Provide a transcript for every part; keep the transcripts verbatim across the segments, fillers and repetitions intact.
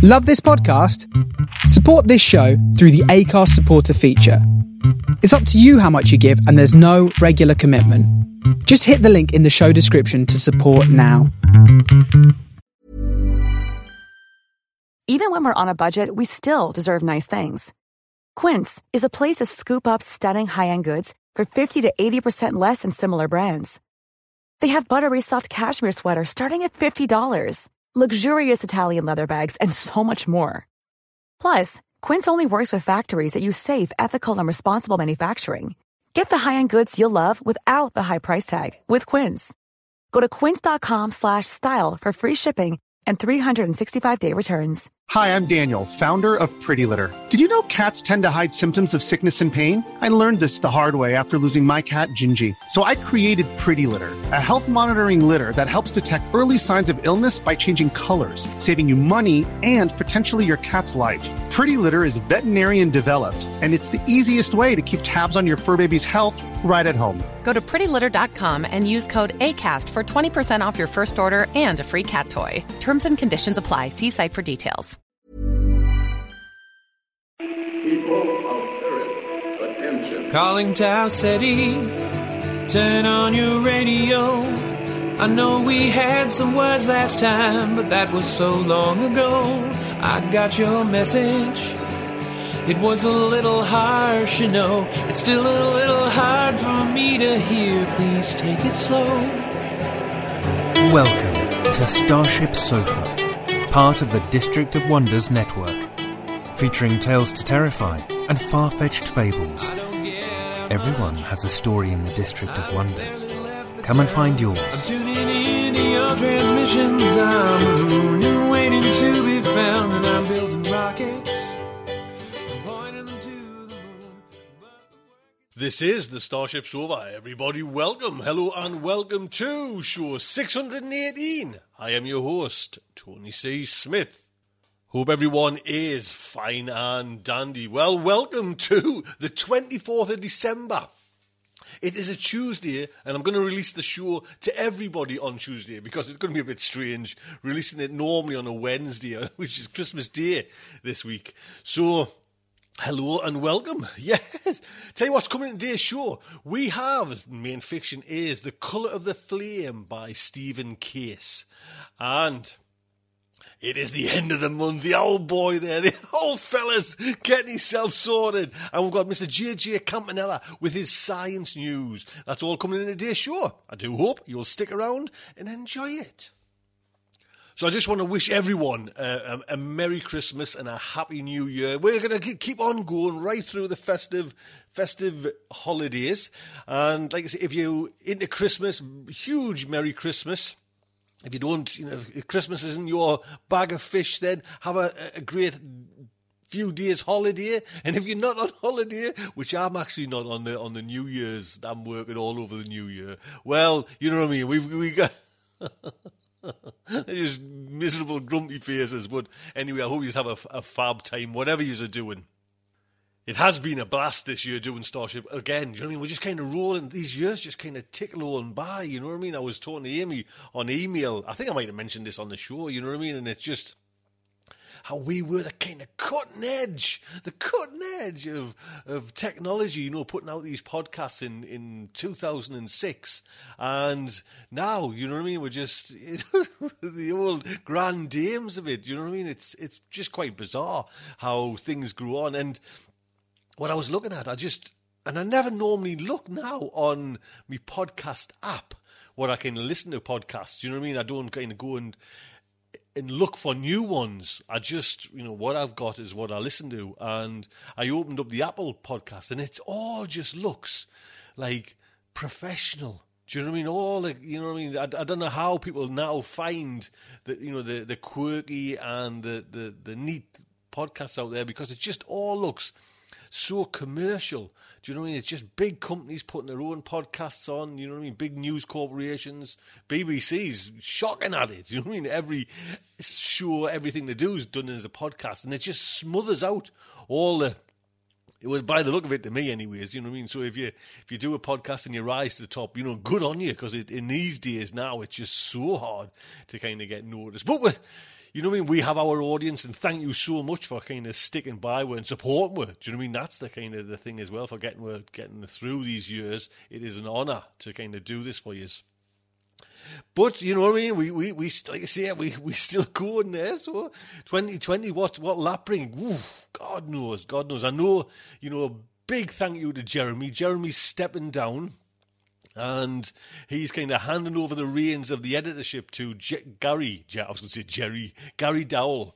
Love this podcast? Support this show through the Acast supporter feature. It's up to you how much you give, and there's no regular commitment. Just hit the link in the show description to support now. Even when we're on a budget, we still deserve nice things. Quince is a place to scoop up stunning high-end goods for fifty to eighty percent less than similar brands. They have buttery soft cashmere sweaters starting at fifty dollars, luxurious Italian leather bags, and so much more. Plus, Quince only works with factories that use safe, ethical, and responsible manufacturing. Get the high-end goods you'll love without the high price tag with Quince. Go to quince.com slash style for free shipping and three sixty-five day returns. Hi, I'm Daniel, founder of Pretty Litter. Did you know cats tend to hide symptoms of sickness and pain? I learned this the hard way after losing my cat, Gingy. So I created Pretty Litter, a health monitoring litter that helps detect early signs of illness by changing colors, saving you money and potentially your cat's life. Pretty Litter is veterinarian developed, and it's the easiest way to keep tabs on your fur baby's health right at home. Go to pretty litter dot com and use code ACAST for twenty percent off your first order and a free cat toy. Terms and conditions apply. See site for details. People of Earth, attention. Calling Tau City, turn on your radio. I know we had some words last time, but that was so long ago. I got your message. It was a little harsh, you know. It's still a little hard for me to hear. Please take it slow. Welcome to Starship Sofa, part of the District of Wonders network, featuring tales to terrify and far-fetched fables. Everyone has a story in the District of Wonders. Come and find yours. I'm tuning in to your transmissions. I'm a moon and waiting to be found, and I'm building rockets. This is the Starship Sofa. Everybody, welcome, hello, and welcome to show six hundred eighteen. I am your host, Tony C. Smith. Hope everyone is fine and dandy. Well, welcome to the twenty-fourth of December. It is a Tuesday, and I'm going to release the show to everybody on Tuesday because it's going to be a bit strange releasing it normally on a Wednesday, which is Christmas Day this week. So, hello and welcome. Yes. Tell you what's coming in today's show. We have, main fiction is The Colour of the Flame by Stephen Case. And it is the end of the month. The old boy there, the old fella's getting himself sorted. And we've got Mister J J Campanella with his science news. That's all coming in today's show. I do hope you'll stick around and enjoy it. So I just want to wish everyone uh, a, a Merry Christmas and a Happy New Year. We're going to keep on going right through the festive festive holidays. And like I say, if you're into Christmas, huge Merry Christmas. If you don't, you know, if Christmas isn't your bag of fish, then have a, a great few days holiday. And if you're not on holiday, which I'm actually not on the on the New Year's, I'm working all over the New Year. Well, you know what I mean. We've we got. They're just miserable, grumpy faces. But anyway, I hope you have a, a fab time, whatever you're doing. It has been a blast this year doing Starship again. You know what I mean? We're just kind of rolling. These years just kind of tick rolling by. You know what I mean? I was talking to Amy on email. I think I might have mentioned this on the show. You know what I mean? And it's just how we were the kind of cutting edge, the cutting edge of of technology, you know, putting out these podcasts in, in two thousand six. And now, you know what I mean, we're just you know, the old grand dames of it, you know what I mean? It's it's just quite bizarre how things grew on. And what I was looking at, I just, and I never normally look now on my podcast app where I can listen to podcasts, you know what I mean? I don't kind of go and and look for new ones. I just, you know, what I've got is what I listen to. And I opened up the Apple podcast and it all just looks like professional. Do you know what I mean? All the, you know what I mean? I, I don't know how people now find the, you know, the, the quirky and the, the, the neat podcasts out there because it just all looks so commercial. Do you know what I mean? It's just big companies putting their own podcasts on, you know what I mean? Big news corporations. B B C's shocking at it. You know what I mean? Every show, everything they do is done as a podcast, and it just smothers out all the, it would, by the look of it to me anyways, you know what I mean? So if you if you do a podcast and you rise to the top, you know, good on you, because in these days now, it's just so hard to kind of get noticed. But with, you know what I mean? We have our audience, and thank you so much for kind of sticking by with and supporting with. Do you know what I mean? That's the kind of the thing as well, for getting we're getting through these years. It is an honour to kind of do this for you. But you know what I mean? We we we like I say, we we still going there. So twenty twenty, what what lap bring? Ooh, God knows, God knows. I know. You know, a big thank you to Jeremy. Jeremy's stepping down, and he's kind of handing over the reins of the editorship to J- Gary. I was going to say Jerry Gary Dowell.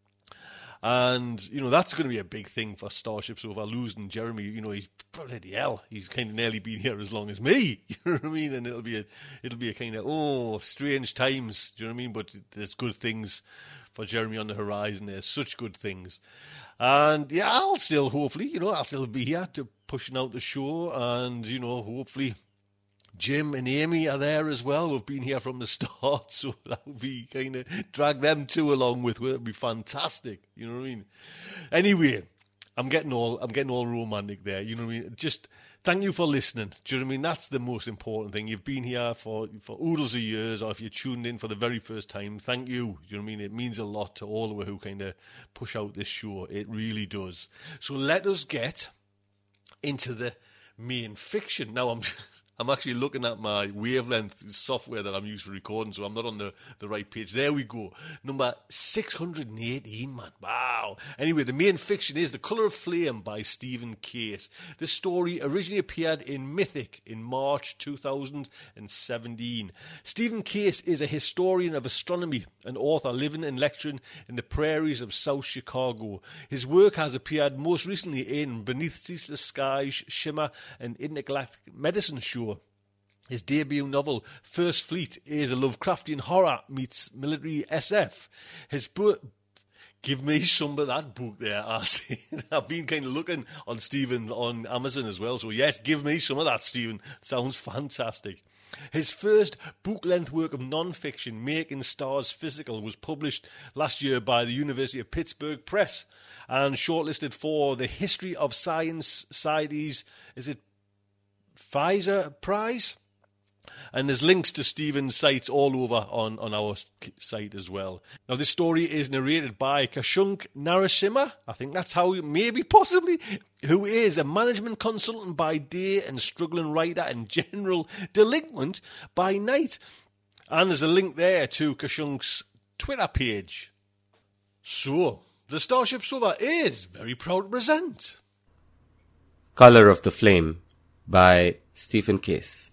And, you know, that's going to be a big thing for Starship Sofa, losing Jeremy. You know, he's bloody hell. He's kind of nearly been here as long as me. You know what I mean? And it'll be a, it'll be a kind of, oh, strange times. Do you know what I mean? But there's good things for Jeremy on the horizon. There's such good things. And, yeah, I'll still, hopefully, you know, I'll still be here to pushing out the show. And, you know, hopefully Jim and Amy are there as well. We've been here from the start, so that would be kind of drag them two along with. It would be fantastic. You know what I mean? Anyway, I'm getting all I'm getting all romantic there. You know what I mean? Just thank you for listening. Do you know what I mean? That's the most important thing. You've been here for for oodles of years, or if you tuned in for the very first time, thank you. Do you know what I mean? It means a lot to all of us who kind of push out this show. It really does. So let us get into the main fiction. Now I'm. I'm actually looking at my wavelength software that I'm used for recording, so I'm not on the, the right page. There we go. Number six hundred eighteen, man. Wow. Anyway, the main fiction is The Colour of Flame by Stephen Case. This story originally appeared in Mythic in March two thousand seventeen. Stephen Case is a historian of astronomy, an author living and lecturing in the prairies of South Chicago. His work has appeared most recently in Beneath Ceaseless Skies, Shimmer, and Intergalactic Medicine Show. His debut novel, First Fleet, is a Lovecraftian horror meets military S F. His book... Give me some of that book there, I see. I've been kind of looking on Stephen on Amazon as well, so yes, give me some of that, Stephen. Sounds fantastic. His first book-length work of non-fiction, Making Stars Physical, was published last year by the University of Pittsburgh Press and shortlisted for the History of Science Society's, is it Pfizer Prize? And there's links to Stephen's sites all over on, on our site as well. Now, this story is narrated by Kashunk Narasimha, I think that's how, maybe, possibly, who is a management consultant by day and struggling writer and general delinquent by night. And there's a link there to Kashunk's Twitter page. So, the Starship Sofa is very proud to present Colour of the Flame by Stephen Case.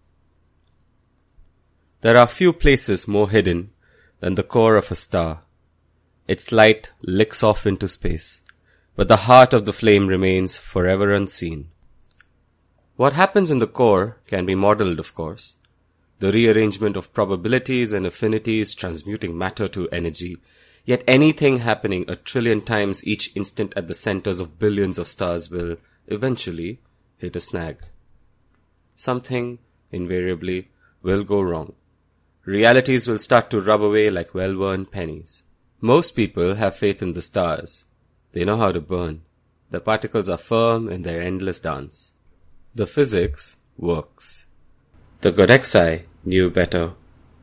There are few places more hidden than the core of a star. Its light licks off into space, but the heart of the flame remains forever unseen. What happens in the core can be modeled, of course. The rearrangement of probabilities and affinities transmuting matter to energy, yet anything happening a trillion times each instant at the centers of billions of stars will, eventually, hit a snag. Something, invariably, will go wrong. Realities will start to rub away like well-worn pennies. Most people have faith in the stars. They know how to burn. The particles are firm in their endless dance. The physics works. The Godexai knew better.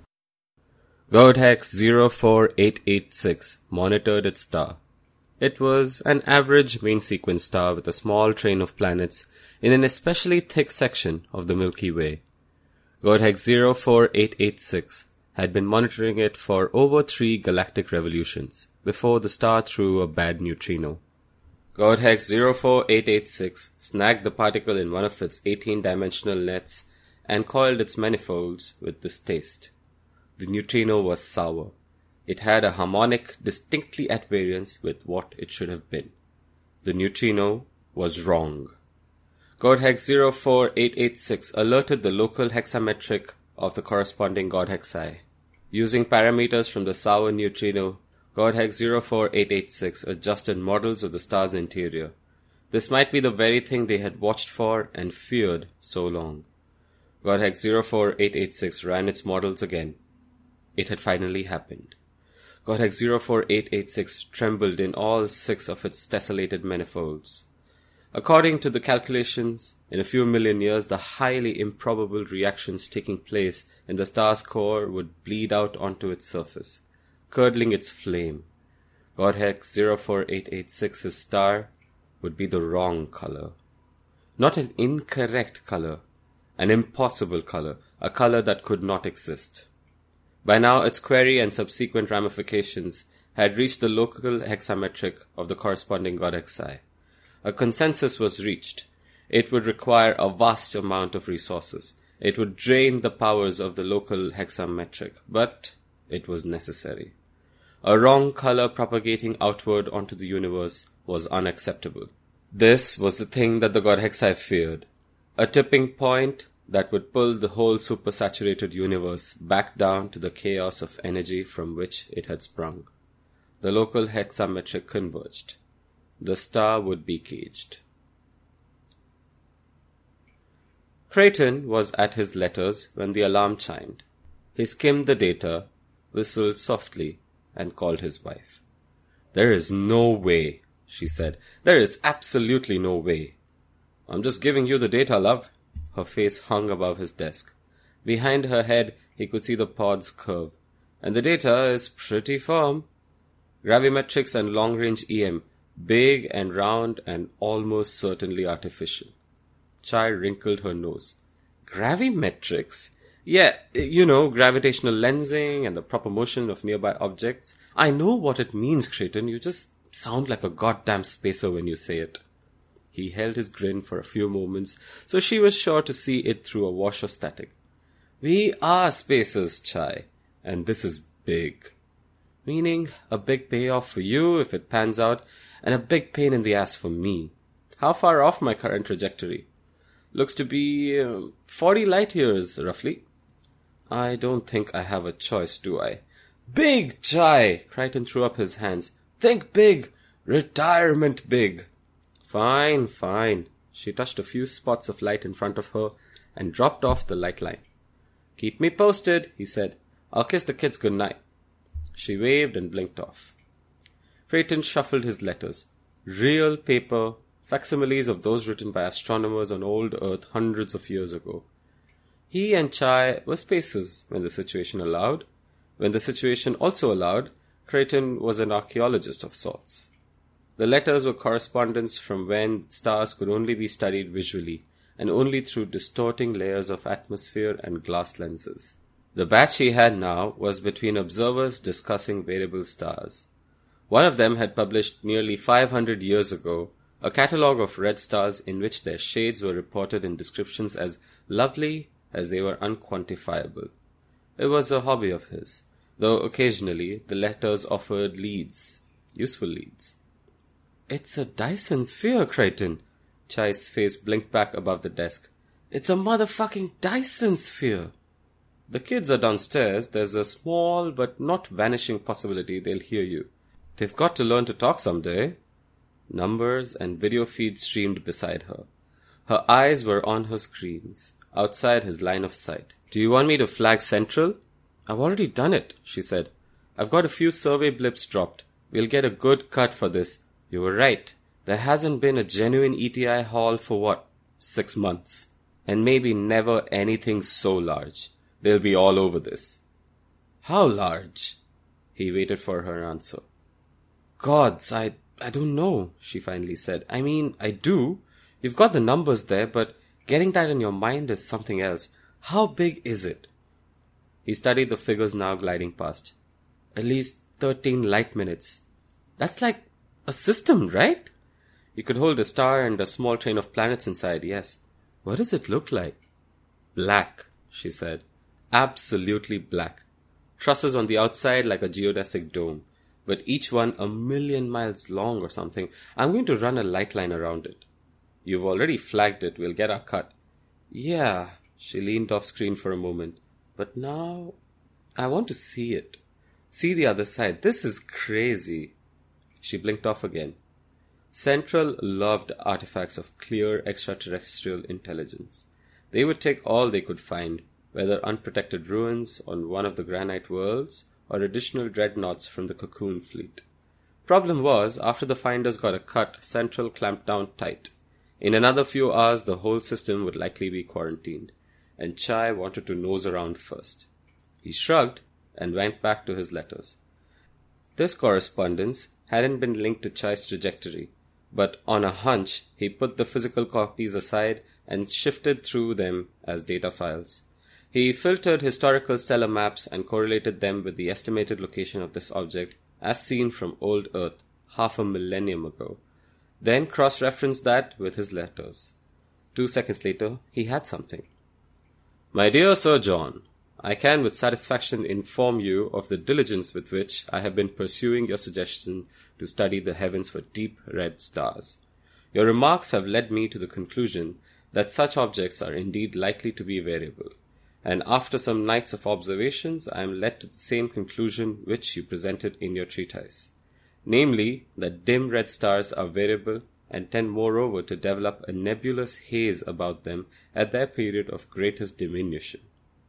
Godhex zero four eight eight six monitored its star. It was an average main-sequence star with a small train of planets in an especially thick section of the Milky Way. Godhex zero four eight eight six had been monitoring it for over three galactic revolutions before the star threw a bad neutrino. Godhex zero four eight eight six snagged the particle in one of its eighteen-dimensional nets and coiled its manifolds with distaste. The neutrino was sour. It had a harmonic distinctly at variance with what it should have been. The neutrino was wrong. Godhex zero four eight eight six alerted the local hexametric of the corresponding Godhexi. Using parameters from the sour neutrino, Godhex zero four eight eight six adjusted models of the star's interior. This might be the very thing they had watched for and feared so long. Godhex zero four eight eight six ran its models again. It had finally happened. Godhex zero four eight eight six trembled in all six of its tessellated manifolds. According to the calculations, in a few million years the highly improbable reactions taking place in the star's core would bleed out onto its surface. curdling its flame. Godhex zero four eight eight six's star would be the wrong color. Not an incorrect color, an impossible color, a color that could not exist. By now, its query and subsequent ramifications had reached the local hexametric of the corresponding Godhex psi. A consensus was reached. It would require a vast amount of resources. It would drain the powers of the local hexametric, but it was necessary. A wrong color propagating outward onto the universe was unacceptable. This was the thing that the Godhex psi feared. A tipping point that would pull the whole supersaturated universe back down to the chaos of energy from which it had sprung. The local hexametric converged. The star would be caged. Creighton was at his letters when the alarm chimed. He skimmed the data, whistled softly, and called his wife. "There is no way," she said. "There is absolutely no way." "I'm just giving you the data, love." Her face hung above his desk. Behind her head, he could see the pod's curve. "And the data is pretty firm. Gravimetrics and long-range E M, big and round and almost certainly artificial." Chai wrinkled her nose. "Gravimetrics? Yeah, you know, gravitational lensing and the proper motion of nearby objects. I know what it means, Creighton. You just sound like a goddamn spacer when you say it." He held his grin for a few moments, so she was sure to see it through a wash of static. "We are spacers, Chai, and this is big. Meaning a big payoff for you if it pans out, and a big pain in the ass for me. How far off my current trajectory? Looks to be uh, forty light years, roughly. I don't think I have a choice, do I?" "Big, Chai!" Crichton threw up his hands. "Think big! Retirement big!" "Fine, fine." She touched a few spots of light in front of her and dropped off the light line. "Keep me posted," he said. "I'll kiss the kids goodnight." She waved and blinked off. Creighton shuffled his letters. Real paper, facsimiles of those written by astronomers on old Earth hundreds of years ago. He and Chai were spacers when the situation allowed. When the situation also allowed, Creighton was an archaeologist of sorts. The letters were correspondence from when stars could only be studied visually, and only through distorting layers of atmosphere and glass lenses. The batch he had now was between observers discussing variable stars. One of them had published nearly five hundred years ago a catalogue of red stars in which their shades were reported in descriptions as lovely as they were unquantifiable. It was a hobby of his, though occasionally the letters offered leads, useful leads. "It's a Dyson sphere, Creighton." Chai's face blinked back above the desk. "It's a motherfucking Dyson sphere." "The kids are downstairs. There's a small but not vanishing possibility they'll hear you. They've got to learn to talk someday." Numbers and video feeds streamed beside her. Her eyes were on her screens, outside his line of sight. "Do you want me to flag Central?" "I've already done it," she said. "I've got a few survey blips dropped. We'll get a good cut for this. You were right. There hasn't been a genuine E T I haul for what? Six months. And maybe never anything so large. They'll be all over this." "How large?" He waited for her answer. "Gods, I, I don't know," she finally said. "I mean, I do. You've got the numbers there, but getting that in your mind is something else. How big is it?" He studied the figures now gliding past. "At least thirteen light minutes. That's like a system, right? You could hold a star and a small train of planets inside, yes. What does it look like?" "Black," she said. "Absolutely black. Trusses on the outside like a geodesic dome, but each one a million miles long or something. I'm going to run a light line around it." "You've already flagged it. We'll get our cut." "Yeah." She leaned off screen for a moment. "But now I want to see it. See the other side. This is crazy." She blinked off again. Central loved artifacts of clear extraterrestrial intelligence. They would take all they could find, whether unprotected ruins on one of the granite worlds or additional dreadnoughts from the Cocoon fleet. Problem was, after the finders got a cut, Central clamped down tight. In another few hours, the whole system would likely be quarantined, and Chai wanted to nose around first. He shrugged and went back to his letters. This correspondence hadn't been linked to Chai's trajectory, but on a hunch, he put the physical copies aside and shifted through them as data files. He filtered historical stellar maps and correlated them with the estimated location of this object as seen from old Earth half a millennium ago, then cross-referenced that with his letters. Two seconds later, he had something. My dear Sir John, I can with satisfaction inform you of the diligence with which I have been pursuing your suggestion to study the heavens for deep red stars. Your remarks have led me to the conclusion that such objects are indeed likely to be variable, and after some nights of observations I am led to the same conclusion which you presented in your treatise, namely that dim red stars are variable and tend moreover to develop a nebulous haze about them at their period of greatest diminution.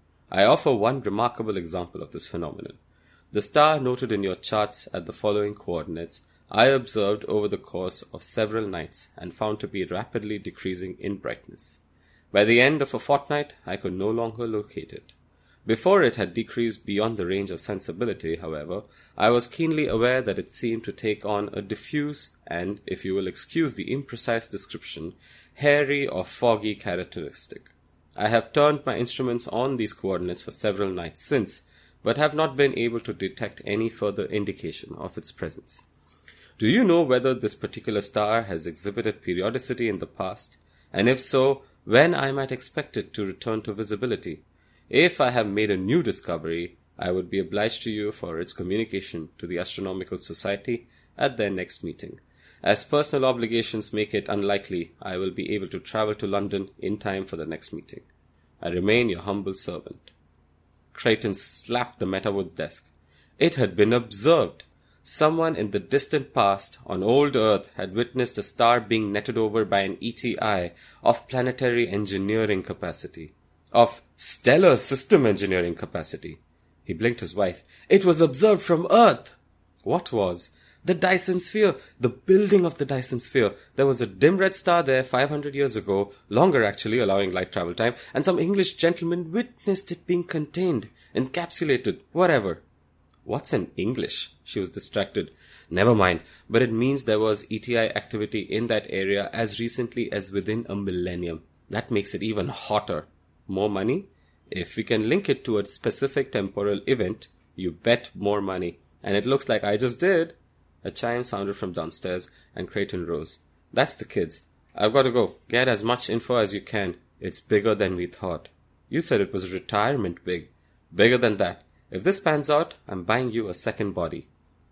I offer one remarkable example of this phenomenon. The star noted in your charts at the following coordinates I observed over the course of several nights and found to be rapidly decreasing in brightness. By the end of a fortnight, I could no longer locate it. Before it had decreased beyond the range of sensibility, however, I was keenly aware that it seemed to take on a diffuse and, if you will excuse the imprecise description, hairy or foggy characteristic. I have turned my instruments on these coordinates for several nights since, but have not been able to detect any further indication of its presence. Do you know whether this particular star has exhibited periodicity in the past, and if so, when I might expect it to return to visibility? If I have made a new discovery, I would be obliged to you for its communication to the Astronomical Society at their next meeting. As personal obligations make it unlikely I will be able to travel to London in time for the next meeting. I remain your humble servant. Creighton slapped the Metawood desk. It had been observed. Someone in the distant past on old Earth had witnessed a star being netted over by an E T I of planetary engineering capacity, of stellar system engineering capacity. He blinked his wife. It was observed from Earth. What was? The Dyson Sphere, the building of the Dyson Sphere. There was a dim red star there five hundred years ago, longer actually, allowing light travel time, and some English gentleman witnessed it being contained, encapsulated, whatever. What's in English? She was distracted. Never mind, but it means there was E T I activity in that area as recently as within a millennium. That makes it even hotter. More money? If we can link it to a specific temporal event, you bet more money. And it looks like I just did. A chime sounded from downstairs, and Creighton rose. That's the kids. I've got to go. Get as much info as you can. It's bigger than we thought. You said it was retirement big. Bigger than that. If this pans out, I'm buying you a second body.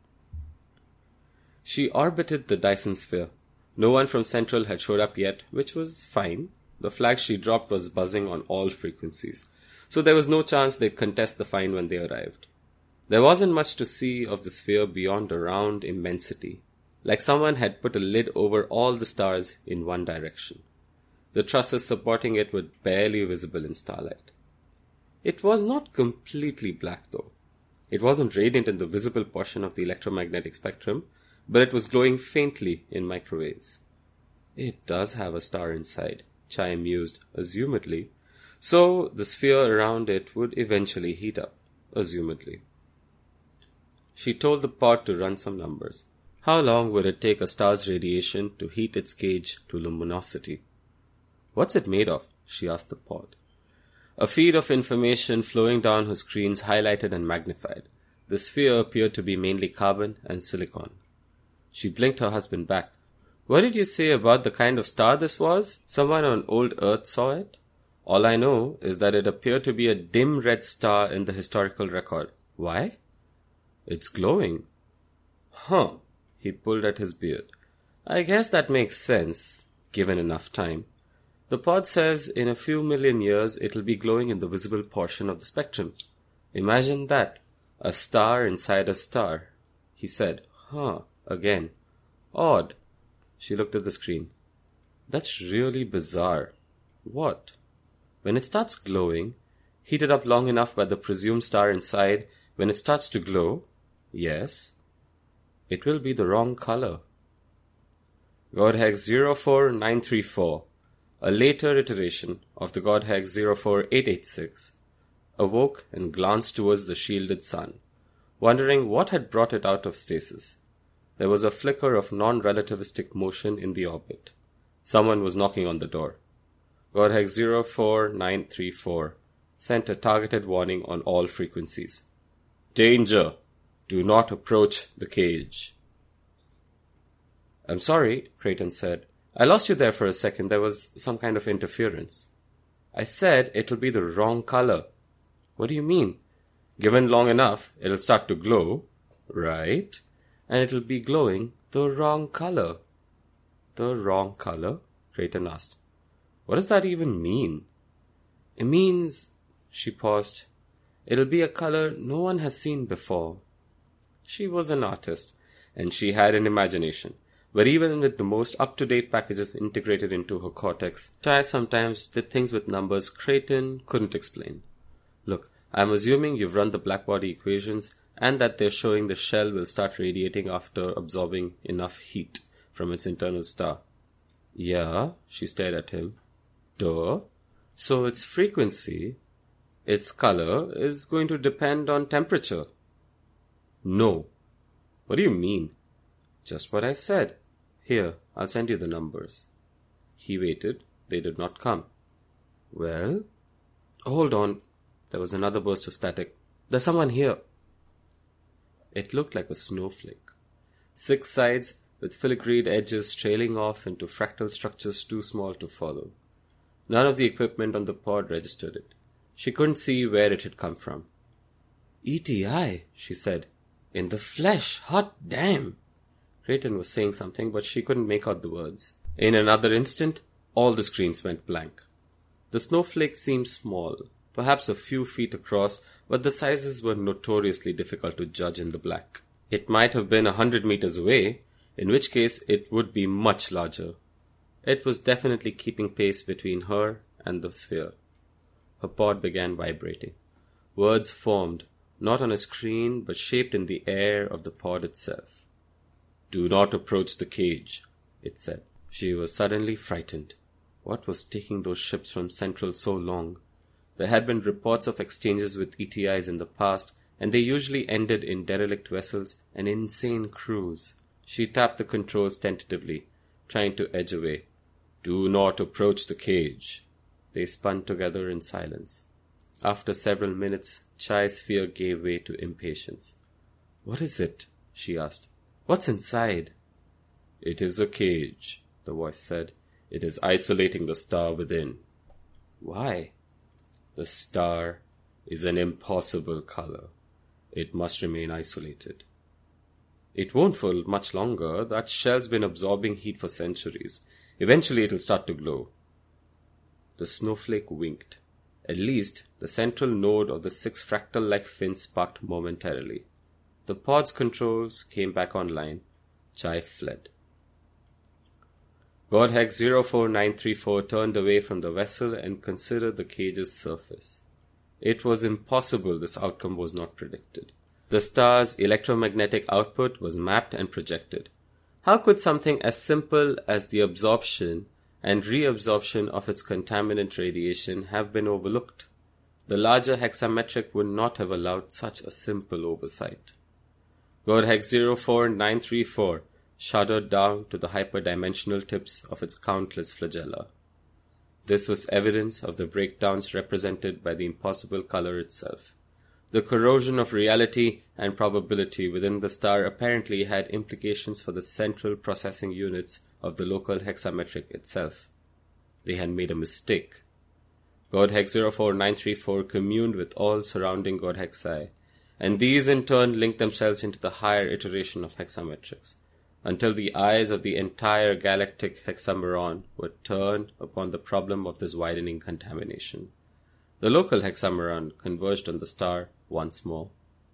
She orbited the Dyson Sphere. No one from Central had showed up yet, which was fine. The flag she dropped was buzzing on all frequencies, so there was no chance they'd contest the find when they arrived. There wasn't much to see of the sphere beyond a round immensity, like someone had put a lid over all the stars in one direction. The trusses supporting it were barely visible in starlight. It was not completely black, though. It wasn't radiant in the visible portion of the electromagnetic spectrum, but it was glowing faintly in microwaves. It does have a star inside, Chai mused, assumedly, so the sphere around it would eventually heat up, assumedly. She told the pod to run some numbers. How long would it take a star's radiation to heat its gauge to luminosity? What's it made of? She asked the pod. A feed of information flowing down her screens highlighted and magnified. The sphere appeared to be mainly carbon and silicon. She blinked her husband back. What did you say about the kind of star this was? Someone on old Earth saw it? All I know is that it appeared to be a dim red star in the historical record. Why? It's glowing. Huh. He pulled at his beard. I guess that makes sense, given enough time. The pod says in a few million years it'll be glowing in the visible portion of the spectrum. Imagine that. A star inside a star. He said, huh, again. Odd. She looked at the screen. That's really bizarre. What? When it starts glowing, heated up long enough by the presumed star inside, when it starts to glow, yes, it will be the wrong color. Godhex zero four nine three four, a later iteration of the Godhex zero four eight eight six, awoke and glanced towards the shielded sun. wondering what had brought it out of stasis. There was a flicker of non-relativistic motion in the orbit. Someone was knocking on the door. Godhex zero four nine three four sent a targeted warning on all frequencies. Danger! Do not approach the cage. I'm sorry, Creighton said. I lost you there for a second. There was some kind of interference. I said it'll be the wrong color. What do you mean? Given long enough, it'll start to glow, right? And it'll be glowing the wrong color. The wrong color? Creighton asked. What does that even mean? It means, she paused, it'll be a color no one has seen before. She was an artist, and she had an imagination. But even with the most up-to-date packages integrated into her cortex, Chai sometimes did things with numbers Creighton couldn't explain. Look, I'm assuming you've run the blackbody equations and that they're showing the shell will start radiating after absorbing enough heat from its internal star. Yeah, she stared at him. Duh. So its frequency, its color, is going to depend on temperature. No. What do you mean? Just what I said. Here, I'll send you the numbers. He waited. They did not come. Well? Hold on. There was another burst of static. There's someone here. It looked like a snowflake. Six sides with filigreed edges trailing off into fractal structures too small to follow. None of the equipment on the pod registered it. She couldn't see where it had come from. E T I, she said. In the flesh. Hot damn. Creighton was saying something, but she couldn't make out the words. In another instant, all the screens went blank. The snowflake seemed small, perhaps a few feet across, but the sizes were notoriously difficult to judge in the black. It might have been a hundred meters away, in which case it would be much larger. It was definitely keeping pace between her and the sphere. Her pod began vibrating. Words formed, not on a screen, but shaped in the air of the pod itself. Do not approach the cage, it said. She was suddenly frightened. What was taking those ships from Central so long? There had been reports of exchanges with E T Is in the past, and they usually ended in derelict vessels and insane crews. She tapped the controls tentatively, trying to edge away. Do not approach the cage. They spun together in silence. After several minutes, Chai's fear gave way to impatience. What is it? She asked. What's inside? It is a cage, the voice said. It is isolating the star within. Why? The star is an impossible color. It must remain isolated. It won't for much longer. That shell's been absorbing heat for centuries. Eventually it'll start to glow. The snowflake winked. At least, the central node of the six fractal-like fins sparked momentarily. The pod's controls came back online. Chai fled. Godhex zero four nine three four turned away from the vessel and considered the cage's surface. It was impossible this outcome was not predicted. The star's electromagnetic output was mapped and projected. How could something as simple as the absorption and reabsorption of its contaminant radiation have been overlooked? The larger hexametric would not have allowed such a simple oversight. Godhex zero four nine three four shuddered down to the hyperdimensional tips of its countless flagella. This was evidence of the breakdowns represented by the impossible color itself. The corrosion of reality and probability within the star apparently had implications for the central processing units of the local hexametric itself. They had made a mistake. Godhex zero four nine three four communed with all surrounding Godhexi, and these in turn linked themselves into the higher iteration of hexametrics, until the eyes of the entire galactic hexameron were turned upon the problem of this widening contamination. The local hexameron converged on the star once more.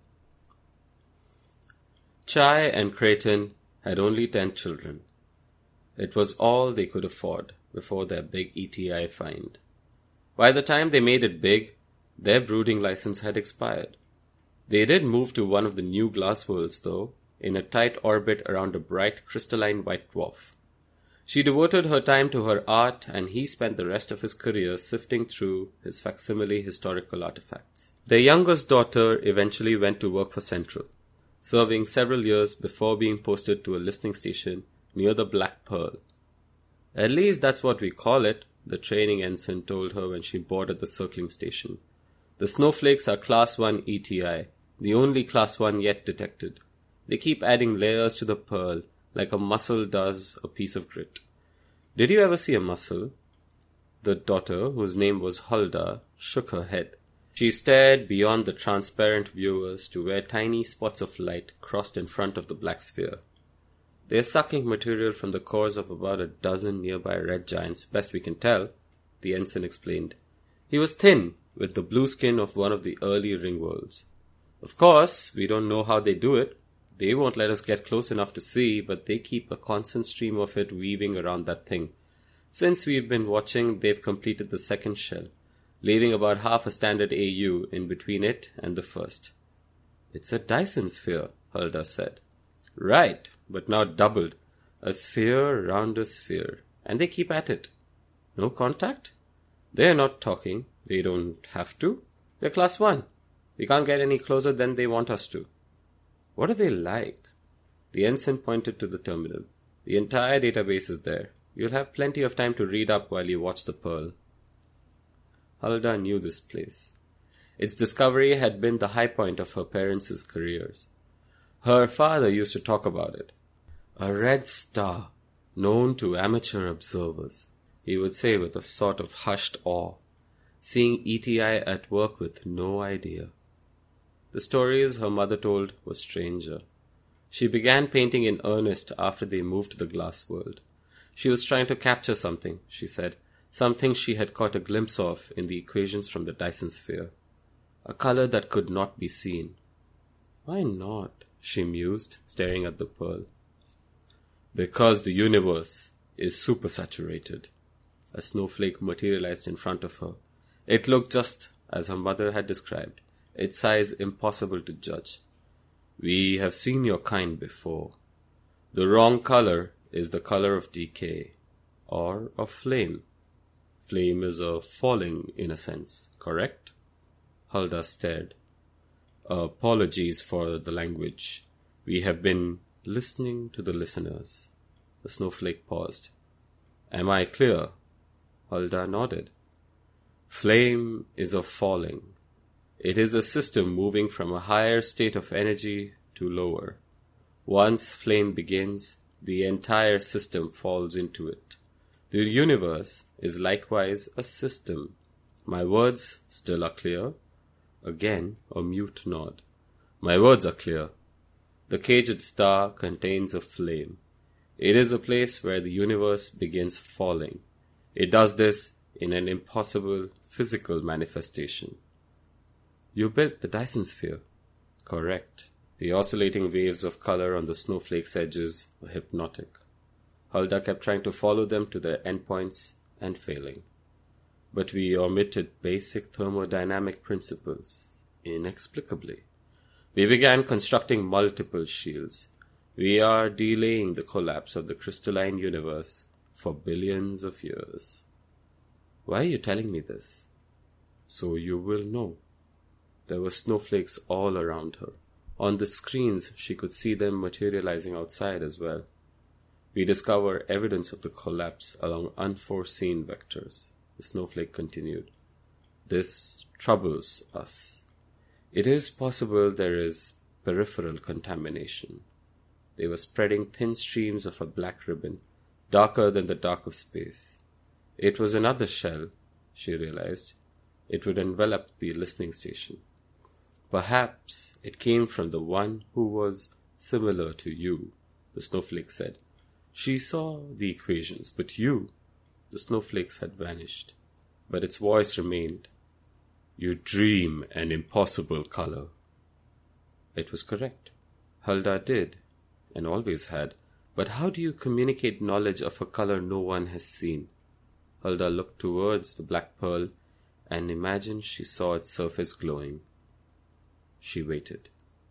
Chai and Creighton had only ten children. It was all they could afford before their big E T I find. By the time they made it big, their brooding license had expired. They did move to one of the new glass worlds, though, in a tight orbit around a bright crystalline white dwarf. She devoted her time to her art, and he spent the rest of his career sifting through his facsimile historical artifacts. Their youngest daughter eventually went to work for Central, serving several years before being posted to a listening station near the Black Pearl. At least that's what we call it, the training ensign told her when she boarded the circling station. The snowflakes are Class one E T I, the only Class one yet detected. They keep adding layers to the pearl, like a mussel does a piece of grit. Did you ever see a mussel? The daughter, whose name was Hulda, shook her head. She stared beyond the transparent viewers to where tiny spots of light crossed in front of the black sphere. They are sucking material from the cores of about a dozen nearby red giants, best we can tell, the ensign explained. He was thin, with the blue skin of one of the early ringworlds. Of course, we don't know how they do it. They won't let us get close enough to see, but they keep a constant stream of it weaving around that thing. Since we've been watching, they've completed the second shell, leaving about half a standard A U in between it and the first. It's a Dyson sphere, Hulda said. Right, but now doubled. A sphere round a sphere. And they keep at it. No contact? They're not talking. They don't have to. They're class one. We can't get any closer than they want us to. What are they like? The ensign pointed to the terminal. The entire database is there. You'll have plenty of time to read up while you watch the Pearl. Hulda knew this place. Its discovery had been the high point of her parents' careers. Her father used to talk about it. A red star, known to amateur observers, he would say with a sort of hushed awe, seeing E T I at work with no idea. The stories her mother told were stranger. She began painting in earnest after they moved to the glass world. She was trying to capture something, she said, something she had caught a glimpse of in the equations from the Dyson sphere. A color that could not be seen. Why not? She mused, staring at the pearl. Because the universe is supersaturated. A snowflake materialized in front of her. It looked just as her mother had described, its size impossible to judge. We have seen your kind before. The wrong color is the color of decay, or of flame. Flame is a falling, in a sense, correct? Hulda stared. Apologies for the language. We have been listening to the listeners. The snowflake paused. Am I clear? Hulda nodded. Flame is a falling. It is a system moving from a higher state of energy to lower. Once flame begins, the entire system falls into it. The universe is likewise a system. My words still are clear? Again, a mute nod. My words are clear. The caged star contains a flame. It is a place where the universe begins falling. It does this in an impossible physical manifestation. You built the Dyson sphere. Correct. The oscillating waves of color on the snowflake's edges were hypnotic. Hulda kept trying to follow them to their endpoints and failing. But we omitted basic thermodynamic principles, inexplicably. We began constructing multiple shields. We are delaying the collapse of the crystalline universe for billions of years. Why are you telling me this? So you will know. There were snowflakes all around her. On the screens, she could see them materializing outside as well. We discover evidence of the collapse along unforeseen vectors. The snowflake continued. This troubles us. It is possible there is peripheral contamination. They were spreading thin streams of a black ribbon, darker than the dark of space. It was another shell, she realized. It would envelop the listening station. Perhaps it came from the one who was similar to you, the snowflake said. She saw the equations, but you, the snowflakes had vanished. But its voice remained. You dream an impossible color. It was correct. Hulda did, and always had. But how do you communicate knowledge of a color no one has seen? Hulda looked towards the black pearl and imagined she saw its surface glowing. She waited.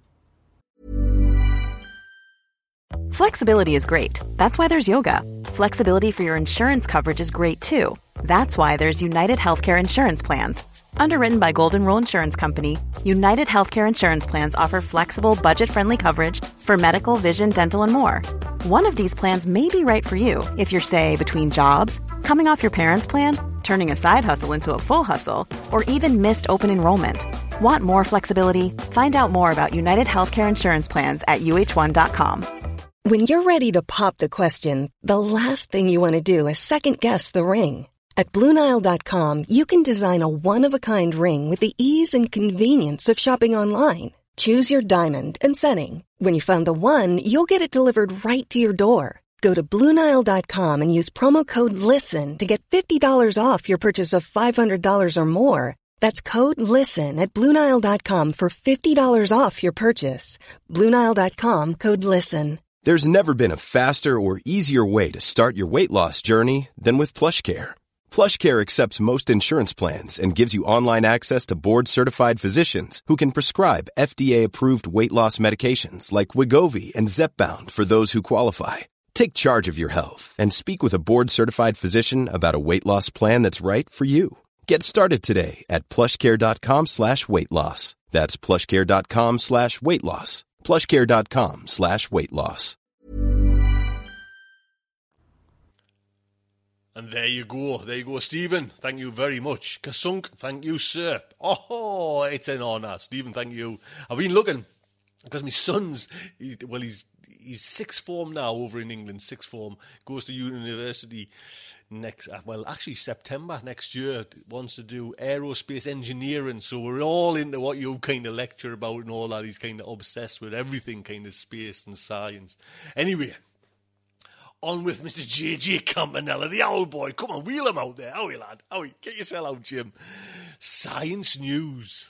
Flexibility is great. That's why there's yoga. Flexibility for your insurance coverage is great too. That's why there's United Healthcare Insurance Plans. Underwritten by Golden Rule Insurance Company, United Healthcare Insurance Plans offer flexible, budget-friendly coverage for medical, vision, dental, and more. One of these plans may be right for you if you're, say, between jobs, coming off your parents' plan, turning a side hustle into a full hustle, or even missed open enrollment. Want more flexibility? Find out more about United Healthcare Insurance Plans at U H one dot com. When you're ready to pop the question, the last thing you want to do is second-guess the ring. At Blue Nile dot com, you can design a one-of-a-kind ring with the ease and convenience of shopping online. Choose your diamond and setting. When you find the one, you'll get it delivered right to your door. Go to Blue Nile dot com and use promo code LISTEN to get fifty dollars off your purchase of five hundred dollars or more. That's code LISTEN at Blue Nile dot com for fifty dollars off your purchase. Blue Nile dot com, code LISTEN. There's never been a faster or easier way to start your weight loss journey than with PlushCare. PlushCare accepts most insurance plans and gives you online access to board-certified physicians who can prescribe F D A-approved weight loss medications like Wegovy and Zepbound for those who qualify. Take charge of your health and speak with a board-certified physician about a weight loss plan that's right for you. Get started today at plushcare.com slash weight loss. That's plushcare.com slash weight loss. plushcare.com slash weight loss. And there you go, there you go, Stephen. Thank you very much. Kasunk, thank you, sir. Oh, it's an honour, Stephen. Thank you. I've been looking because my son's, he, well, he's he's sixth form now over in England. Sixth form, goes to university next. Well, actually September next year. Wants to do aerospace engineering. So we're all into what you kind of lecture about and all that. He's kind of obsessed with everything, kind of space and science. Anyway. On with Mister J J Campanella, the old boy. Come on, wheel him out there. Howie, lad. Howie, get yourself out, Jim. Science news.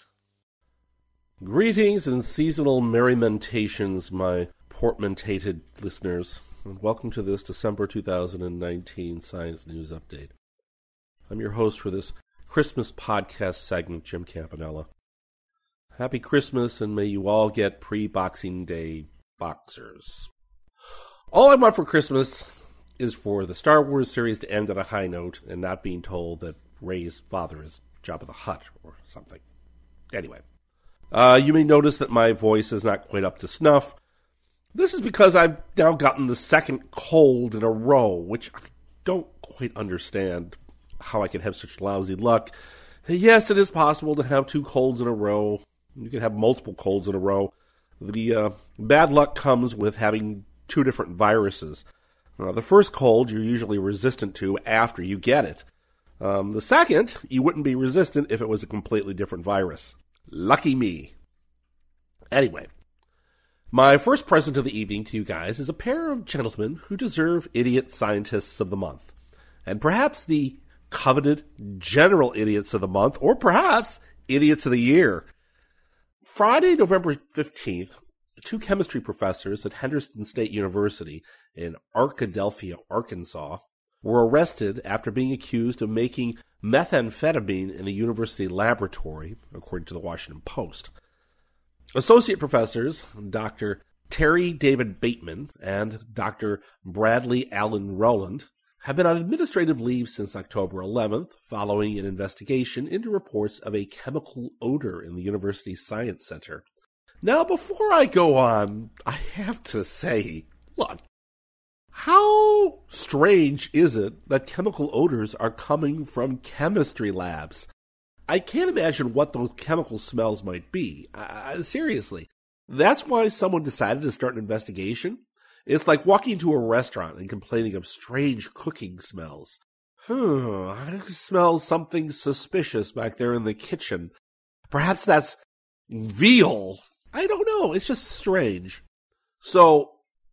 Greetings and seasonal merrimentations, my portmantated listeners, and welcome to this December two thousand nineteen Science News Update. I'm your host for this Christmas podcast segment, Jim Campanella. Happy Christmas, and may you all get pre-Boxing Day boxers. All I want for Christmas is for the Star Wars series to end on a high note and not being told that Rey's father is Jabba the Hutt or something. Anyway, uh, you may notice that my voice is not quite up to snuff. This is because I've now gotten the second cold in a row, which I don't quite understand how I can have such lousy luck. Yes, it is possible to have two colds in a row. You can have multiple colds in a row. The uh, bad luck comes with having two different viruses. Uh, the first cold you're usually resistant to after you get it. Um, the second, you wouldn't be resistant if it was a completely different virus. Lucky me. Anyway, my first present of the evening to you guys is a pair of gentlemen who deserve Idiot Scientists of the Month. And perhaps the coveted General Idiots of the Month, or perhaps Idiots of the Year. Friday, November fifteenth, two chemistry professors at Henderson State University in Arkadelphia, Arkansas, were arrested after being accused of making methamphetamine in a university laboratory, according to the Washington Post. Associate professors Doctor Terry David Bateman and Doctor Bradley Allen Rowland have been on administrative leave since October eleventh, following an investigation into reports of a chemical odor in the university's science center. Now, before I go on, I have to say, look, how strange is it that chemical odors are coming from chemistry labs? I can't imagine what those chemical smells might be. Uh, seriously, that's why someone decided to start an investigation? It's like walking to a restaurant and complaining of strange cooking smells. Hmm, I smell something suspicious back there in the kitchen. Perhaps that's veal. I don't know. It's just strange. So,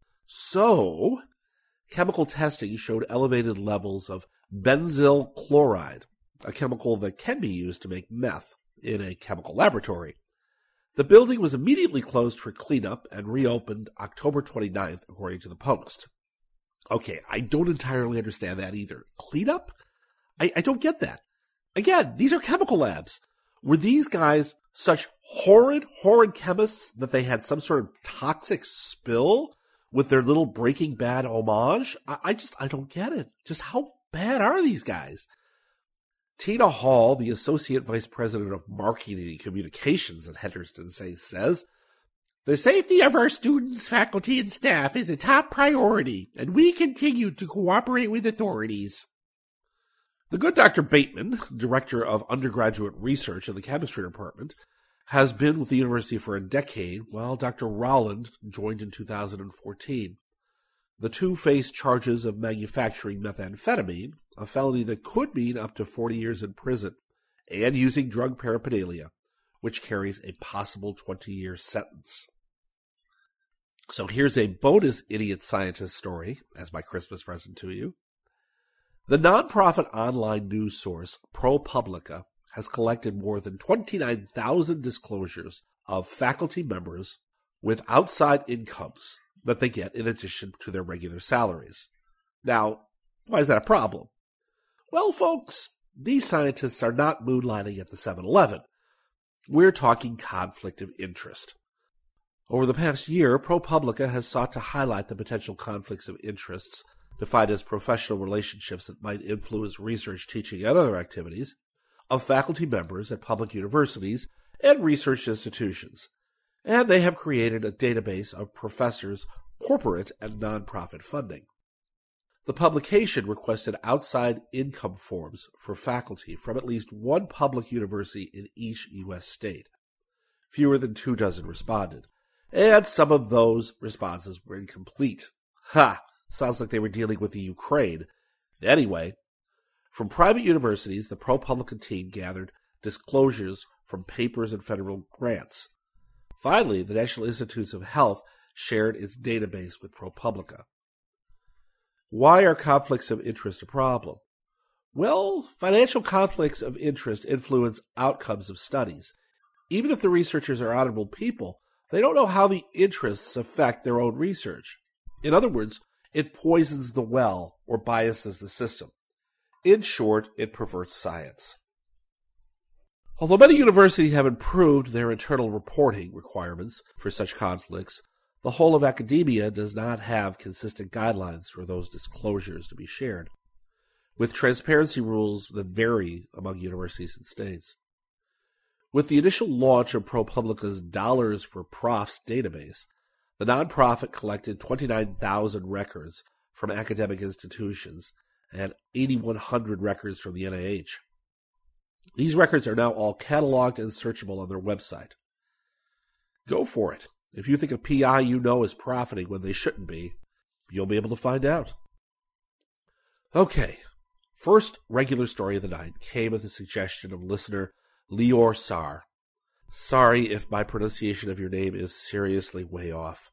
so, chemical testing showed elevated levels of benzyl chloride, a chemical that can be used to make meth in a chemical laboratory. The building was immediately closed for cleanup and reopened October twenty-ninth, according to the Post. Okay, I don't entirely understand that either. Cleanup? I, I don't get that. Again, these are chemical labs. Were these guys such horrid, horrid chemists that they had some sort of toxic spill with their little Breaking Bad homage? I, I just, I don't get it. Just how bad are these guys? Tina Hall, the Associate Vice President of Marketing and Communications at Henderson, says, "The safety of our students, faculty, and staff is a top priority, and we continue to cooperate with authorities." The good Doctor Bateman, Director of Undergraduate Research in the Chemistry Department, has been with the university for a decade, while Doctor Rowland joined in two thousand fourteen. The two face charges of manufacturing methamphetamine, a felony that could mean up to forty years in prison, and using drug paraphernalia, which carries a possible twenty-year sentence. So here's a bonus idiot scientist story as my Christmas present to you. The nonprofit online news source ProPublica has collected more than twenty-nine thousand disclosures of faculty members with outside incomes that they get in addition to their regular salaries. Now, why is that a problem? Well, folks, these scientists are not moonlighting at the seven eleven. We're talking conflict of interest. Over the past year, ProPublica has sought to highlight the potential conflicts of interests defined as professional relationships that might influence research, teaching, and other activities of faculty members at public universities and research institutions. And they have created a database of professors' corporate and nonprofit funding. The publication requested outside income forms for faculty from at least one public university in each U S state. Fewer than two dozen responded, and some of those responses were incomplete. Ha! Sounds like they were dealing with the Ukraine. Anyway, from private universities, the ProPublica team gathered disclosures from papers and federal grants. Finally, the National Institutes of Health shared its database with ProPublica. Why are conflicts of interest a problem? Well, financial conflicts of interest influence outcomes of studies. Even if the researchers are honorable people, they don't know how the interests affect their own research. In other words, it poisons the well or biases the system. In short, it perverts science. Although many universities have improved their internal reporting requirements for such conflicts, the whole of academia does not have consistent guidelines for those disclosures to be shared, with transparency rules that vary among universities and states. With the initial launch of ProPublica's Dollars for Profs database, the nonprofit collected twenty-nine thousand records from academic institutions and eight thousand one hundred records from the N I H. These records are now all cataloged and searchable on their website. Go for it. If you think a P I you know is profiting when they shouldn't be, you'll be able to find out. Okay, first regular story of the night came at the suggestion of listener Lior Sar. Sorry if my pronunciation of your name is seriously way off.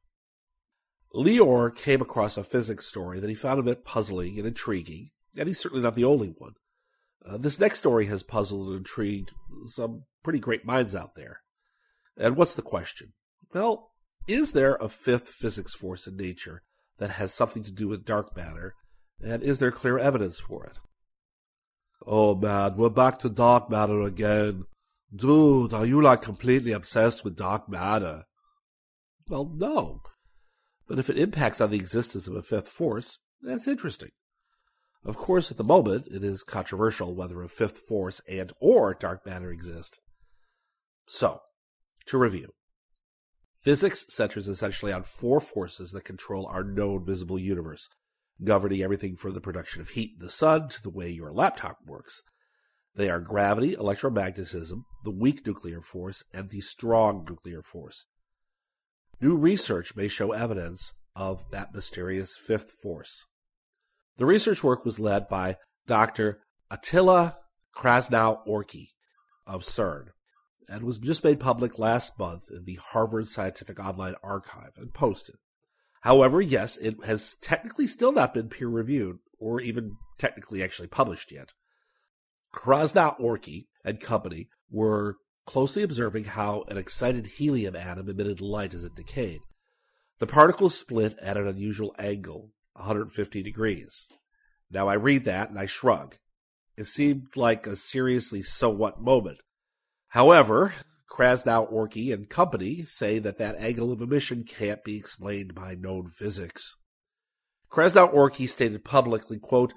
Lior came across a physics story that he found a bit puzzling and intriguing, and he's certainly not the only one. Uh, this next story has puzzled and intrigued some pretty great minds out there. And what's the question? Well, is there a fifth physics force in nature that has something to do with dark matter, and is there clear evidence for it? Oh man, we're back to dark matter again. Dude, are you like completely obsessed with dark matter? Well, no. But if it impacts on the existence of a fifth force, that's interesting. Of course, at the moment, it is controversial whether a fifth force and or dark matter exist. So, to review. Physics centers essentially on four forces that control our known visible universe, governing everything from the production of heat in the sun to the way your laptop works. They are gravity, electromagnetism, the weak nuclear force, and the strong nuclear force. New research may show evidence of that mysterious fifth force. The research work was led by Doctor Attila Krasnow-Orki of CERN, and was just made public last month in the Harvard Scientific Online Archive and posted. However, yes, it has technically still not been peer-reviewed, or even technically actually published yet. Krasnow-Orki and company were closely observing how an excited helium atom emitted light as it decayed. The particles split at an unusual angle, one hundred fifty degrees. Now I read that and I shrug. It seemed like a seriously so-what moment. However, Krasnow-Orki and company say that that angle of emission can't be explained by known physics. Krasnow-Orki stated publicly, quote,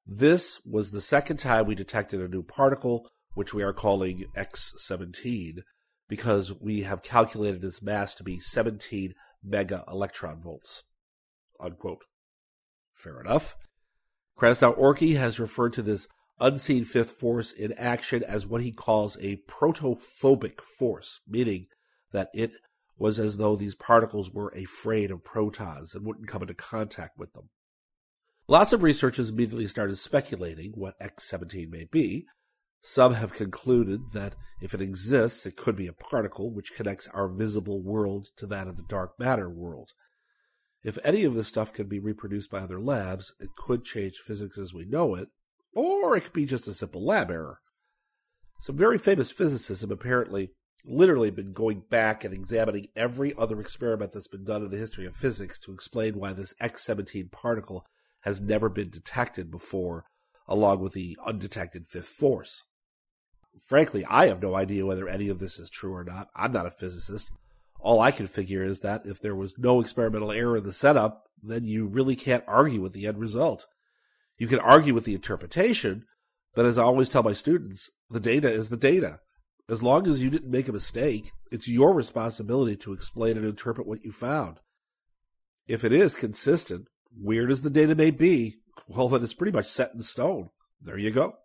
This was the second time we detected a new particle, which we are calling X seventeen, because we have calculated its mass to be seventeen mega electron volts. Unquote. Fair enough. Krasnoorki has referred to this unseen fifth force in action as what he calls a protophobic force, meaning that it was as though these particles were afraid of protons and wouldn't come into contact with them. Lots of researchers immediately started speculating what X seventeen may be. Some have concluded that if it exists, it could be a particle which connects our visible world to that of the dark matter world. If any of this stuff can be reproduced by other labs, it could change physics as we know it, or it could be just a simple lab error. Some very famous physicists have apparently literally been going back and examining every other experiment that's been done in the history of physics to explain why this X seventeen particle has never been detected before, along with the undetected fifth force. Frankly, I have no idea whether any of this is true or not. I'm not a physicist. All I can figure is that if there was no experimental error in the setup, then you really can't argue with the end result. You can argue with the interpretation, but as I always tell my students, the data is the data. As long as you didn't make a mistake, it's your responsibility to explain and interpret what you found. If it is consistent, weird as the data may be, well, then it's pretty much set in stone. There you go.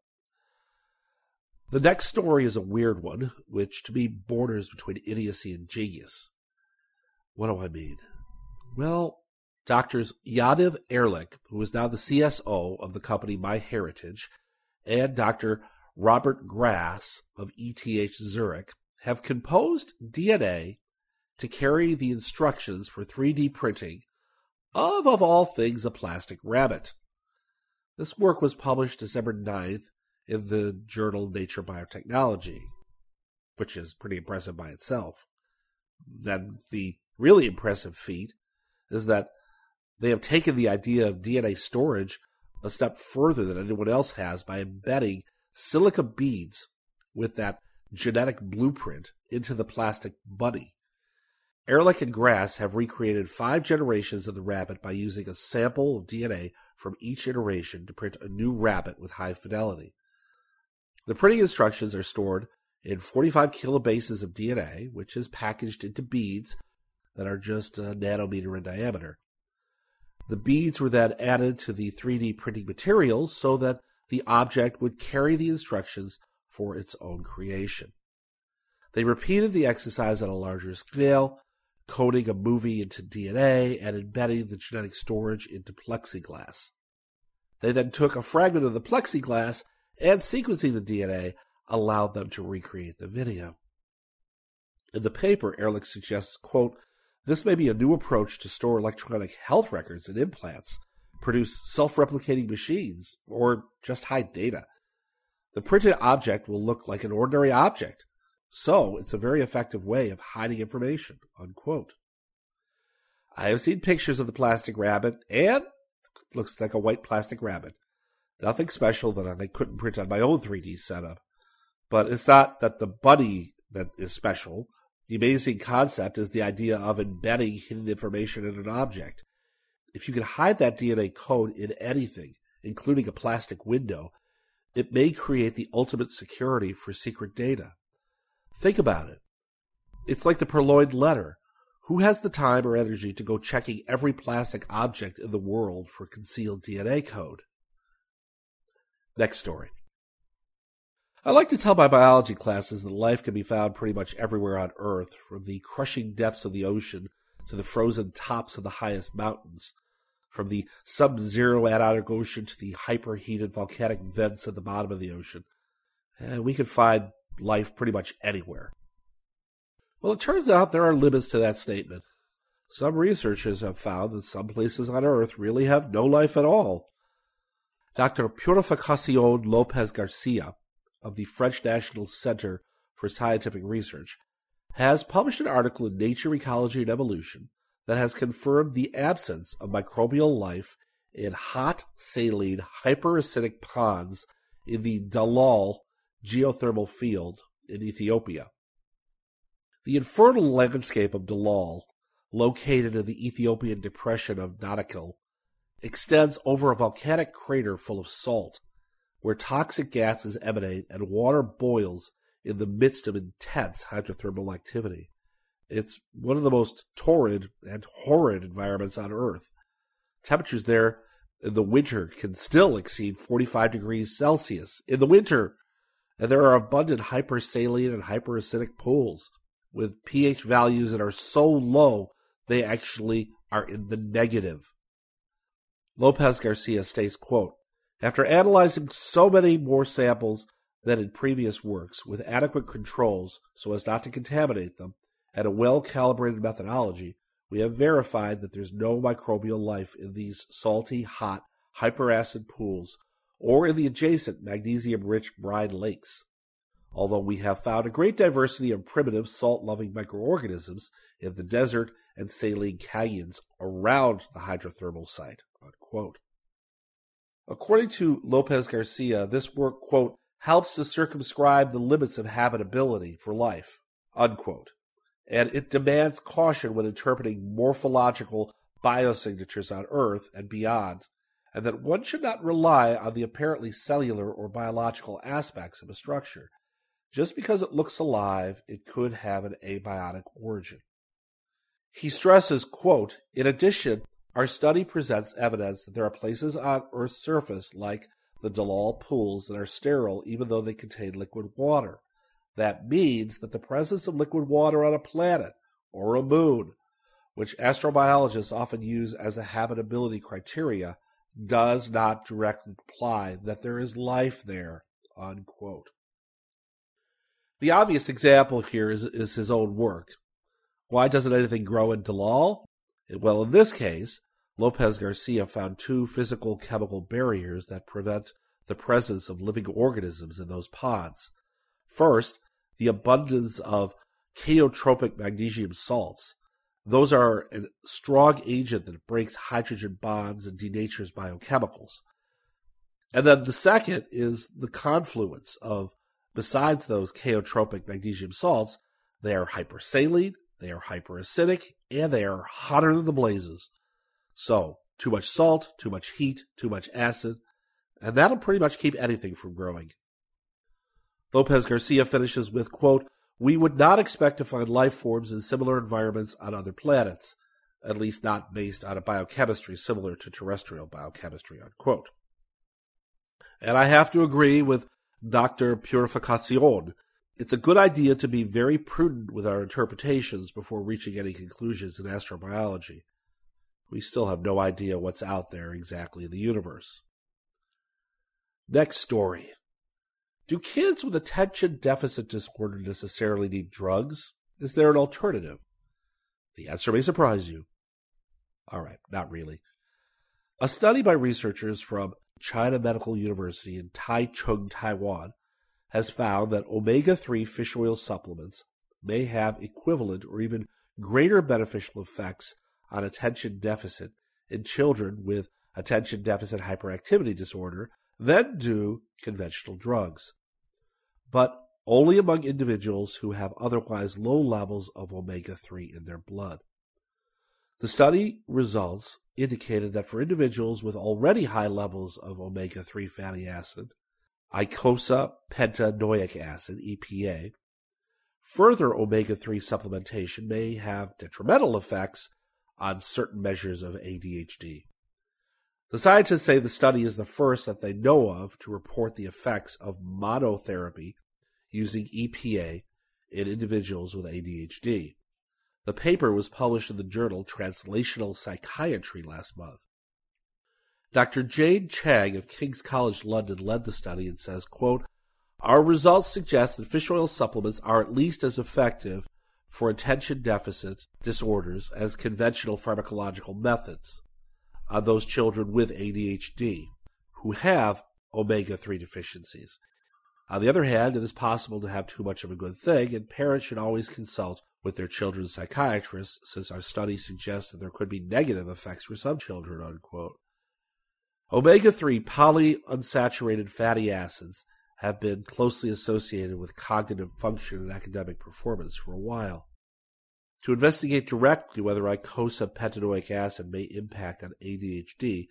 The next story is a weird one, which to me borders between idiocy and genius. What do I mean? Well, Doctors Yaniv Ehrlich, who is now the C S O of the company MyHeritage, and Doctor Robert Grass of E T H Zurich have composed D N A to carry the instructions for three D printing of, of all things, a plastic rabbit. This work was published December ninth in the journal Nature Biotechnology, which is pretty impressive by itself. Then the really impressive feat is that they have taken the idea of D N A storage a step further than anyone else has by embedding silica beads with that genetic blueprint into the plastic bunny. Ehrlich and Grass have recreated five generations of the rabbit by using a sample of D N A from each iteration to print a new rabbit with high fidelity. The printing instructions are stored in forty-five kilobases of D N A, which is packaged into beads that are just a nanometer in diameter. The beads were then added to the three D printing materials so that the object would carry the instructions for its own creation. They repeated the exercise on a larger scale, coding a movie into D N A and embedding the genetic storage into plexiglass. They then took a fragment of the plexiglass and sequencing the D N A allowed them to recreate the video. In the paper, Ehrlich suggests, quote, "This may be a new approach to store electronic health records and implants, produce self-replicating machines, or just hide data. The printed object will look like an ordinary object, so it's a very effective way of hiding information," unquote. I have seen pictures of the plastic rabbit, and it looks like a white plastic rabbit. Nothing special that I couldn't print on my own three D setup. But it's not that the bunny that is special. The amazing concept is the idea of embedding hidden information in an object. If you can hide that D N A code in anything, including a plastic window, it may create the ultimate security for secret data. Think about it. It's like the purloined letter. Who has the time or energy to go checking every plastic object in the world for concealed D N A code? Next story. I like to tell my biology classes that life can be found pretty much everywhere on Earth, from the crushing depths of the ocean to the frozen tops of the highest mountains, from the sub-zero Antarctic Ocean to the hyperheated volcanic vents at the bottom of the ocean. And we can find life pretty much anywhere. Well, it turns out there are limits to that statement. Some researchers have found that some places on Earth really have no life at all. Doctor Purificación López Garcia of the French National Center for Scientific Research has published an article in Nature, Ecology, and Evolution that has confirmed the absence of microbial life in hot, saline, hyperacidic ponds in the Dalal geothermal field in Ethiopia. The infernal landscape of Dalal, located in the Ethiopian depression of Nadakil, extends over a volcanic crater full of salt, where toxic gases emanate and water boils in the midst of intense hydrothermal activity. It's one of the most torrid and horrid environments on Earth. Temperatures there in the winter can still exceed forty-five degrees Celsius in the winter, and there are abundant hypersaline and hyperacidic pools with pH values that are so low they actually are in the negative. Lopez Garcia states, quote, "After analyzing so many more samples than in previous works with adequate controls so as not to contaminate them and a well-calibrated methodology, we have verified that there's no microbial life in these salty, hot, hyperacid pools or in the adjacent magnesium-rich brine lakes. Although we have found a great diversity of primitive salt-loving microorganisms in the desert and saline canyons around the hydrothermal site." Unquote. According to Lopez Garcia, this work, quote, "helps to circumscribe the limits of habitability for life," unquote, and it demands caution when interpreting morphological biosignatures on Earth and beyond, and that one should not rely on the apparently cellular or biological aspects of a structure. Just because it looks alive, it could have an abiotic origin. He stresses, quote, "In addition, our study presents evidence that there are places on Earth's surface, like the Dalal pools, that are sterile even though they contain liquid water. That means that the presence of liquid water on a planet or a moon, which astrobiologists often use as a habitability criteria, does not directly imply that there is life there," unquote. The obvious example here is, is his own work. Why doesn't anything grow in Dalal? Well, in this case, Lopez Garcia found two physical chemical barriers that prevent the presence of living organisms in those ponds. First, the abundance of chaotropic magnesium salts. Those are a strong agent that breaks hydrogen bonds and denatures biochemicals. And then the second is the confluence of, besides those chaotropic magnesium salts, they are hypersaline, they are hyperacidic, and they are hotter than the blazes. So, too much salt, too much heat, too much acid, and that'll pretty much keep anything from growing. Lopez Garcia finishes with, quote, "We would not expect to find life forms in similar environments on other planets, at least not based on a biochemistry similar to terrestrial biochemistry," unquote. And I have to agree with Doctor Purificacion. It's a good idea to be very prudent with our interpretations before reaching any conclusions in astrobiology. We still have no idea what's out there exactly in the universe. Next story. Do kids with attention deficit disorder necessarily need drugs? Is there an alternative? The answer may surprise you. All right, not really. A study by researchers from China Medical University in Taichung, Taiwan, has found that omega three fish oil supplements may have equivalent or even greater beneficial effects on attention deficit in children with attention deficit hyperactivity disorder than do conventional drugs, but only among individuals who have otherwise low levels of omega three in their blood. The study results indicated that for individuals with already high levels of omega three fatty acid, eicosapentaenoic acid, E P A, further omega three supplementation may have detrimental effects on certain measures of A D H D. The scientists say the study is the first that they know of to report the effects of monotherapy using E P A in individuals with A D H D. The paper was published in the journal Translational Psychiatry last month. Doctor Jane Chang of King's College London led the study and says, quote, "Our results suggest that fish oil supplements are at least as effective for attention deficit disorders as conventional pharmacological methods on those children with A D H D who have omega three deficiencies. On the other hand, it is possible to have too much of a good thing, and parents should always consult with their children's psychiatrists, since our study suggests that there could be negative effects for some children," unquote. omega three polyunsaturated fatty acids have been closely associated with cognitive function and academic performance for a while. To investigate directly whether eicosapentaenoic acid may impact on A D H D,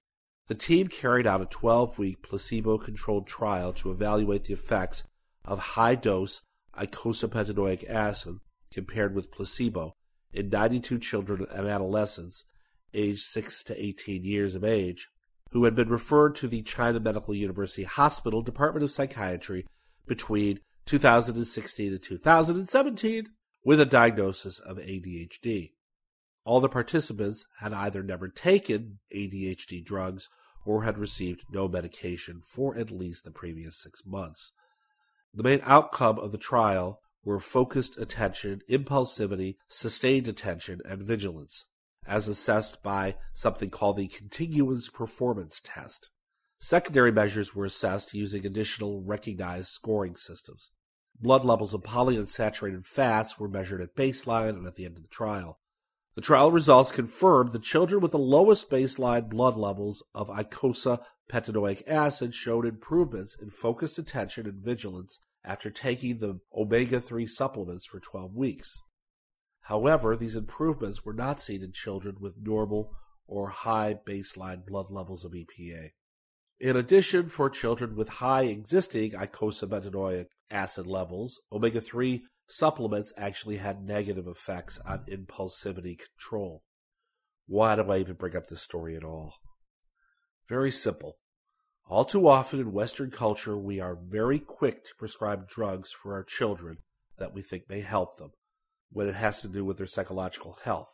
The team carried out a twelve-week placebo-controlled trial to evaluate the effects of high-dose eicosapentaenoic acid compared with placebo in ninety-two children and adolescents aged six to eighteen years of age who had been referred to the China Medical University Hospital Department of Psychiatry between two thousand sixteen and two thousand seventeen with a diagnosis of A D H D. All the participants had either never taken A D H D drugs or had received no medication for at least the previous six months. The main outcome of the trial were focused attention, impulsivity, sustained attention, and vigilance, as assessed by something called the Continuous Performance Test. Secondary measures were assessed using additional recognized scoring systems. Blood levels of polyunsaturated fats were measured at baseline and at the end of the trial. The trial results confirmed the children with the lowest baseline blood levels of eicosapentaenoic acid showed improvements in focused attention and vigilance after taking the omega three supplements for twelve weeks. However, these improvements were not seen in children with normal or high baseline blood levels of E P A. In addition, for children with high existing eicosapentaenoic acid levels, omega three supplements actually had negative effects on impulsivity control. Why do I even bring up this story at all? Very simple. All too often in Western culture, we are very quick to prescribe drugs for our children that we think may help them, when it has to do with their psychological health.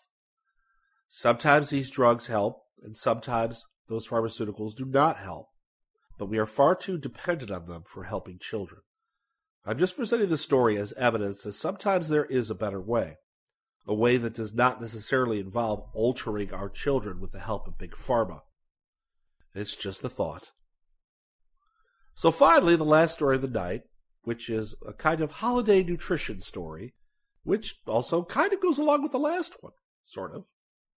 Sometimes these drugs help, and sometimes those pharmaceuticals do not help, but we are far too dependent on them for helping children. I'm just presenting the story as evidence that sometimes there is a better way, a way that does not necessarily involve altering our children with the help of Big Pharma. It's just a thought. So finally, the last story of the night, which is a kind of holiday nutrition story, which also kind of goes along with the last one, sort of.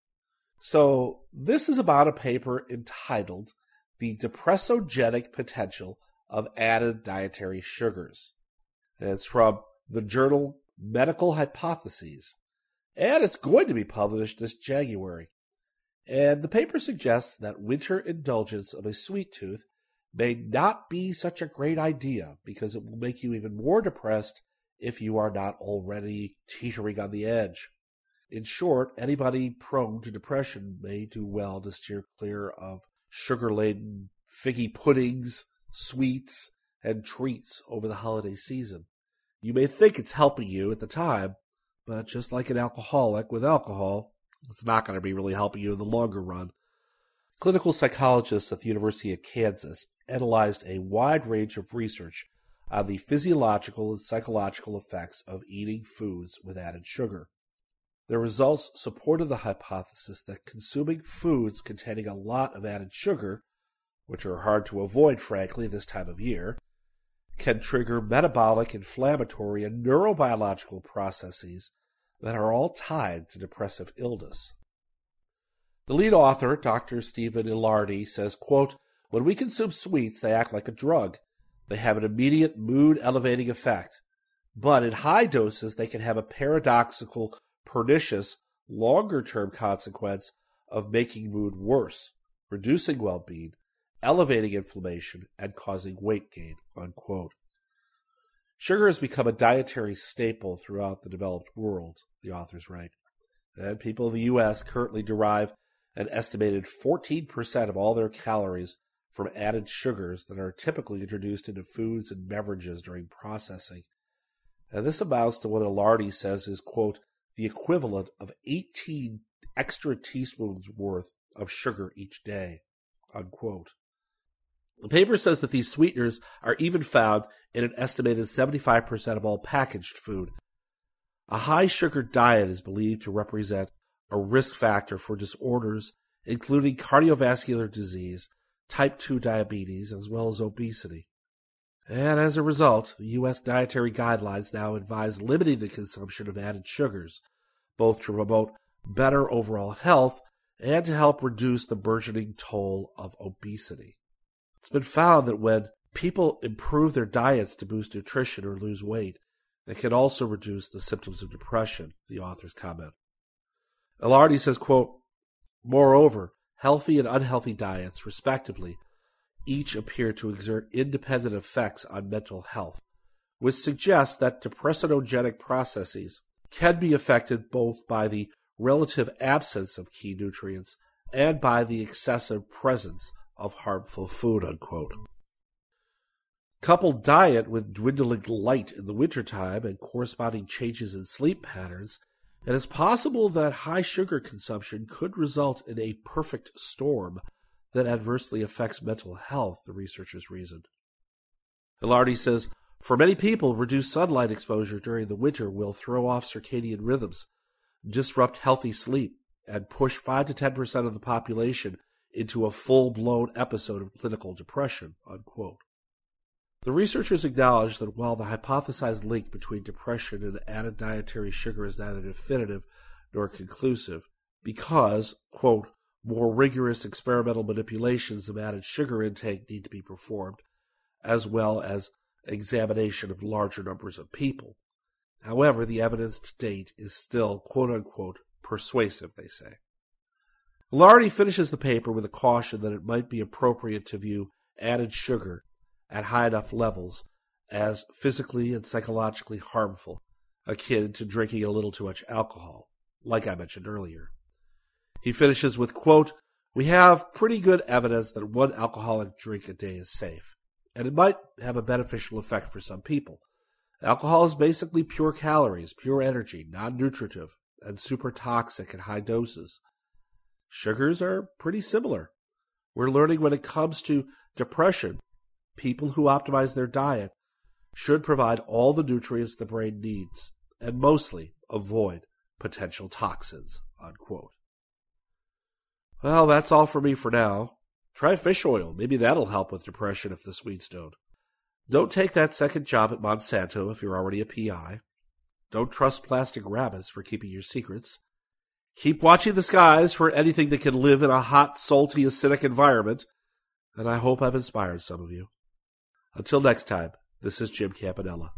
So this is about a paper entitled The Depressogenic Potential of Added Dietary Sugars. And it's from the journal Medical Hypotheses, and it's going to be published this January. And the paper suggests that winter indulgence of a sweet tooth may not be such a great idea because it will make you even more depressed if you are not already teetering on the edge. In short, anybody prone to depression may do well to steer clear of sugar-laden figgy puddings, sweets, and treats over the holiday season. You may think it's helping you at the time, but just like an alcoholic with alcohol, it's not going to be really helping you in the longer run. Clinical psychologists at the University of Kansas analyzed a wide range of research on the physiological and psychological effects of eating foods with added sugar. Their results supported the hypothesis that consuming foods containing a lot of added sugar, which are hard to avoid, frankly, this time of year, can trigger metabolic, inflammatory, and neurobiological processes that are all tied to depressive illness. The lead author, Doctor Stephen Ilardi, says, quote, "When we consume sweets, they act like a drug. They have an immediate mood-elevating effect. But in high doses, they can have a paradoxical, pernicious, longer-term consequence of making mood worse, reducing well-being, elevating inflammation, and causing weight gain," unquote. Sugar has become a dietary staple throughout the developed world, the authors write, and people in the U S currently derive an estimated fourteen percent of all their calories from added sugars that are typically introduced into foods and beverages during processing. And this amounts to what Ilardi says is, quote, the equivalent of eighteen extra teaspoons worth of sugar each day, unquote. The paper says that these sweeteners are even found in an estimated seventy-five percent of all packaged food. A high-sugar diet is believed to represent a risk factor for disorders including cardiovascular disease, type two diabetes, as well as obesity. And as a result, the U S dietary guidelines now advise limiting the consumption of added sugars, both to promote better overall health and to help reduce the burgeoning toll of obesity. It's been found that when people improve their diets to boost nutrition or lose weight, they can also reduce the symptoms of depression, the authors comment. Ilardi says, quote, "Moreover, healthy and unhealthy diets, respectively, each appear to exert independent effects on mental health, which suggests that depressogenic processes can be affected both by the relative absence of key nutrients and by the excessive presence of harmful food, unquote. Couple diet with dwindling light in the wintertime and corresponding changes in sleep patterns, it is possible that high sugar consumption could result in a perfect storm that adversely affects mental health, the researchers reasoned. Ilardi says, for many people, reduced sunlight exposure during the winter will throw off circadian rhythms, disrupt healthy sleep, and push five to ten percent of the population into a full-blown episode of clinical depression, unquote. The researchers acknowledge that while the hypothesized link between depression and added dietary sugar is neither definitive nor conclusive, because, quote, more rigorous experimental manipulations of added sugar intake need to be performed, as well as examination of larger numbers of people. However, the evidence to date is still, quote-unquote, persuasive, they say. Ilardi finishes the paper with a caution that it might be appropriate to view added sugar at high enough levels as physically and psychologically harmful, akin to drinking a little too much alcohol, like I mentioned earlier. He finishes with, quote, we have pretty good evidence that one alcoholic drink a day is safe, and it might have a beneficial effect for some people. Alcohol is basically pure calories, pure energy, non-nutritive, and super toxic at high doses. Sugars are pretty similar. We're learning when it comes to depression, people who optimize their diet should provide all the nutrients the brain needs, and mostly avoid potential toxins, unquote. Well, that's all for me for now. Try fish oil. Maybe that'll help with depression if the sweets don't. Don't take that second job at Monsanto if you're already a P I. Don't trust plastic rabbits for keeping your secrets. Keep watching the skies for anything that can live in a hot, salty, acidic environment. And I hope I've inspired some of you. Until next time, this is Jim Campanella.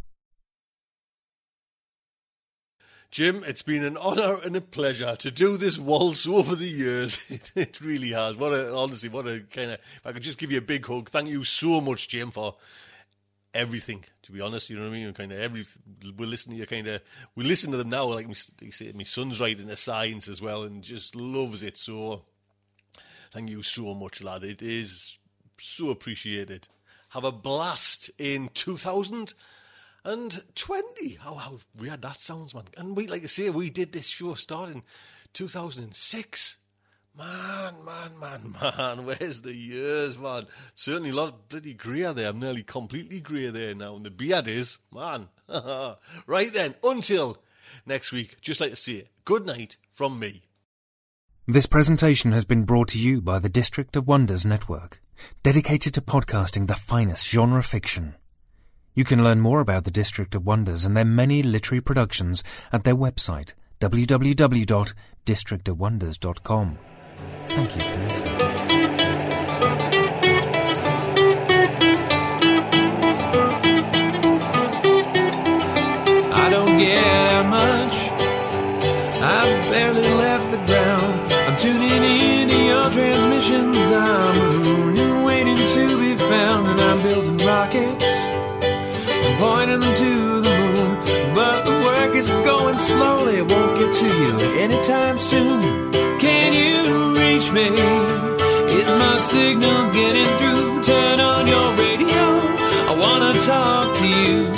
Jim, it's been an honour and a pleasure to do this waltz over the years. It, it really has. What a, honestly, what a kind of, if I could just give you a big hug. Thank you so much, Jim, for everything, to be honest. You know what I mean? Kind of every, we listen to you kind of, we listen to them now, like my, say, my son's writing a science as well and just loves it. So thank you so much, lad. It is so appreciated. Have a blast in two thousand twenty. How, how weird that sounds, man. And we, like I say, we did this show starting two thousand six. Man, man, man, man, where's the years, man? Certainly a lot of bloody grey there. I'm nearly completely grey there now. And the beard is, man. Right then, until next week, just like to say, good night from me. This presentation has been brought to you by the District of Wonders Network, dedicated to podcasting the finest genre fiction. You can learn more about the District of Wonders and their many literary productions at their website, w w w dot district of wonders dot com. Thank you for listening. I don't get that much. I've barely left the ground. I'm tuning into your transmissions. I'm mooning, waiting to be found. And I'm building rockets and pointing them to the moon. But the work is going slowly. It won't get to you anytime soon. Can you reach me? Is my signal getting through? Turn on your radio. I wanna talk to you.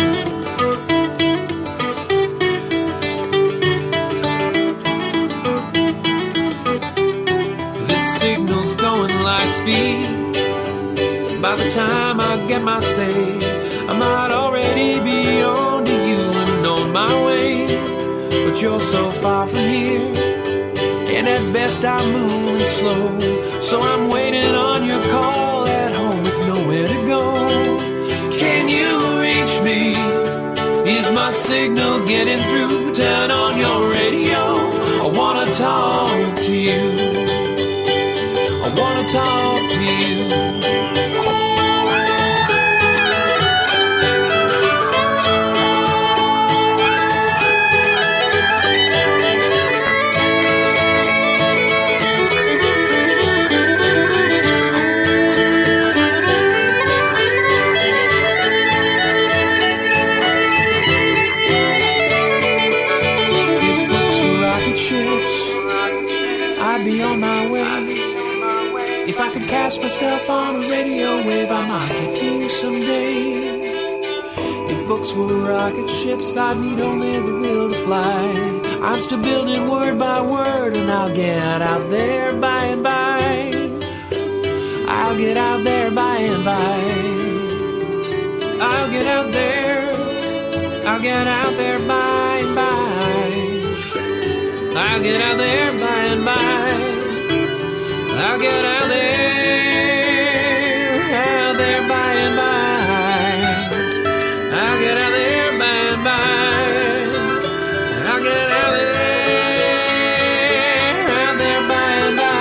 This signal's going light speed. By the time I get my say, I might already be on to you and on my way. But you're so far from here. And at best I'm moving slow, so I'm waiting on your call at home with nowhere to go. Can you reach me? Is my signal getting through? Turn on your radio. I wanna talk to you. I wanna talk to you. cast myself on a radio wave, I might get to you someday. If books were rocket ships, I'd need only the will to fly. I'm still building word by word, and I'll get out there by and by. I'll get out there by and by. I'll get out there. I'll get out there by and by. I'll get out there by and by. I'll get out there, out there by and by. I'll get out there by and by. I'll get out there, out there by and by.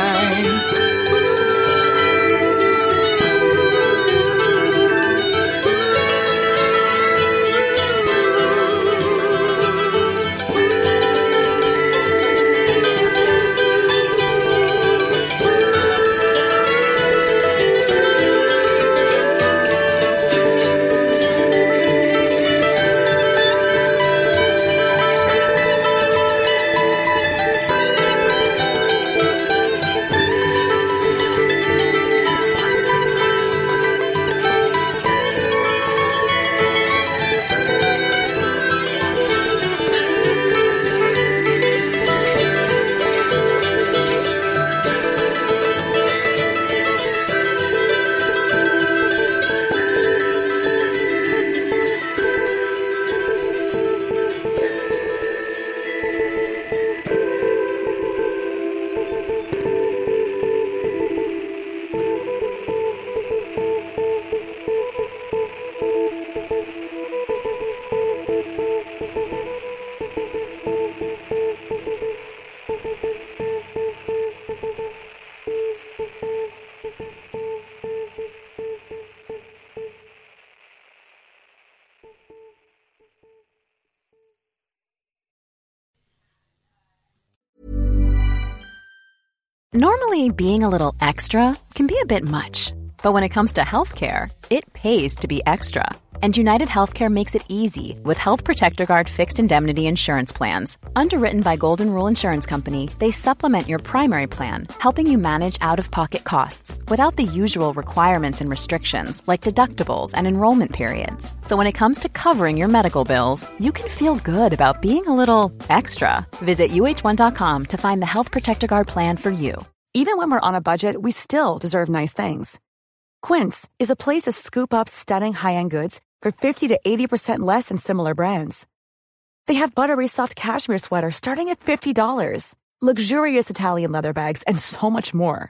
Normally, being a little extra can be a bit much, but when it comes to healthcare, it pays to be extra. And United Healthcare makes it easy with Health Protector Guard fixed indemnity insurance plans. Underwritten by Golden Rule Insurance Company, they supplement your primary plan, helping you manage out-of-pocket costs without the usual requirements and restrictions like deductibles and enrollment periods. So when it comes to covering your medical bills, you can feel good about being a little extra. Visit U H one dot com to find the Health Protector Guard plan for you. Even when we're on a budget, we still deserve nice things. Quince is a place to scoop up stunning high-end goods for fifty to eighty percent less than similar brands. They have buttery soft cashmere sweaters starting at fifty dollars, luxurious Italian leather bags, and so much more.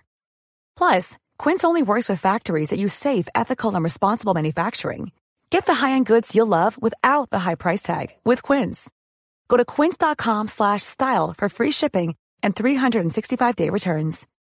Plus, Quince only works with factories that use safe, ethical, and responsible manufacturing. Get the high-end goods you'll love without the high price tag with Quince. Go to quince dot com slash style for free shipping and three sixty-five day returns.